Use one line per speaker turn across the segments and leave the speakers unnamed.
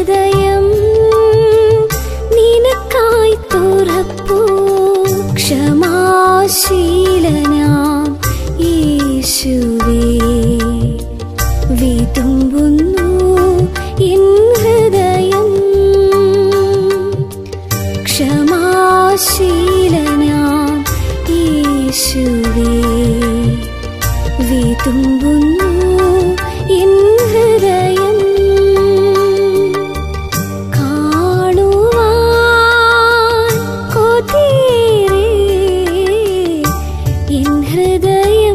ഹൃദയം നിനക്കായി തുറപ്പൂ. ക്ഷമാശീലനാം യേശുവേ, വിതുമ്പുന്നു എൻ ഹൃദയം. ക്ഷമാശീലനാം യേശുവേ, വിതുമ്പുന്നു എൻ ഹൃദയം. കാണുവാൻ കൊതിയേറെ എൻ ഹൃദയം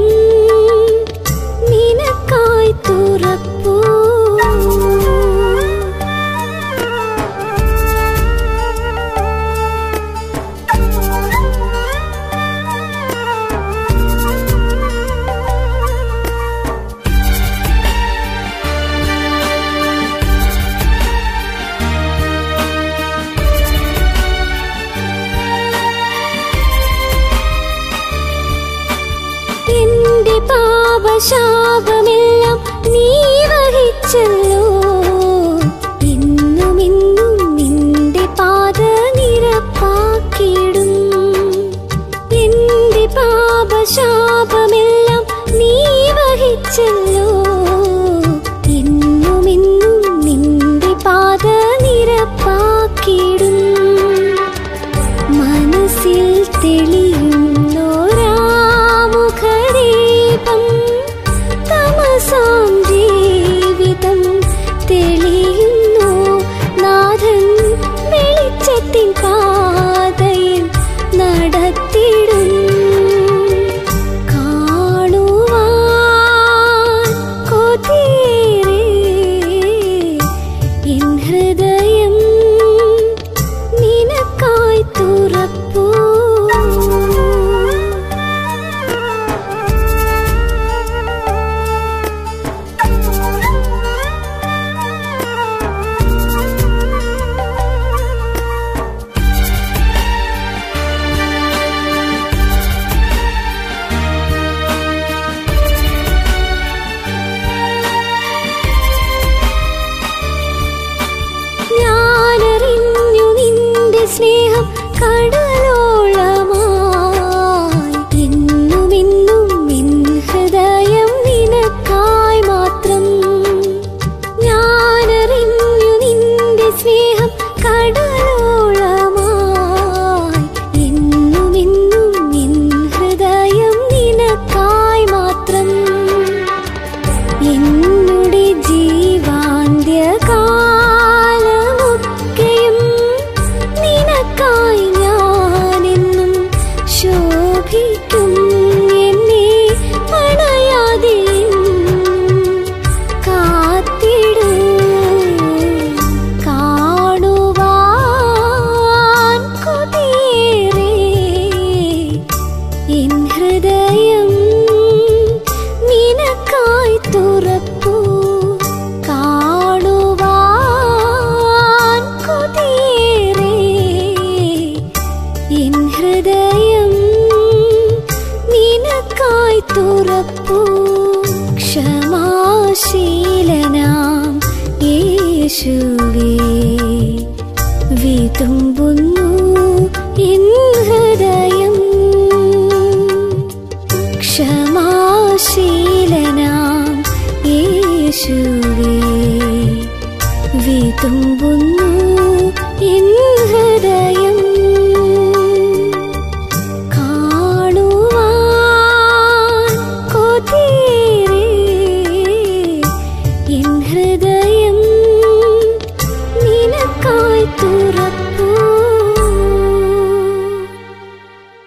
നിനക്കായി തുറപ്പൂ. എന്റെ പാപശാപമെല്ലാം നീ വഹിച്ചല്ലോ. ഇന്നും ഇന്നും നിന്റെ പാത നിരപ്പാക്കിയിടും. എന്റെ പാപശാപമെല്ലാം നീ വഹിച്ചല്ലോ. ഇന്നും ഇന്നും നിന്റെ പാത നിരപ്പാക്കിയിടും. മനസ്സിൽ തെളിയുന്നോരാമുഖദീപം, തമസാം ജീവിതം തെളിയുന്നു. നാഥൻ വെളിച്ചത്തിൻ പാതയിൽ നടത്തിടും. കാണുവാൻ കൊതിയേറെ എൻ ഹൃദയം നിനക്കായി തുറപ്പൂ. ഞാനറിഞ്ഞു നിന്റെ സ്നേഹം കടലോളമായി. എന്നും എന്നും എൻ ഹൃദയം നിനക്കായി മാത്രം. ഞാനറിഞ്ഞു നിന്റെ സ്നേഹം കടലോളമായി. എന്നും എന്നും എൻ ഹൃദയം നിനക്കായി മാത്രം. എന്നുടെ ജീവാന്ത്യകാലമൊക്കെയും നിനക്കായി ഞാനെന്നും ശോഭിക്കും. എന്നെ അണയാതെ കാത്തിടൂ. കാണുവാൻ കൊതിയേറെ എൻ ഹൃദയം നിനക്കായി തുറപ്പൂ. കാണുവാൻ കൊതിയേറെ എൻ ഹൃദയം നിനക്കായി തുറപ്പൂ. ക്ഷമാശീലനാം യേശുവേ, വിതുമ്പുന്നു എൻ ഹൃദയം. ക്ഷമാശീലനാം യേശുവേ, വിതുമ്പുന്നു എൻ ഹൃദയം.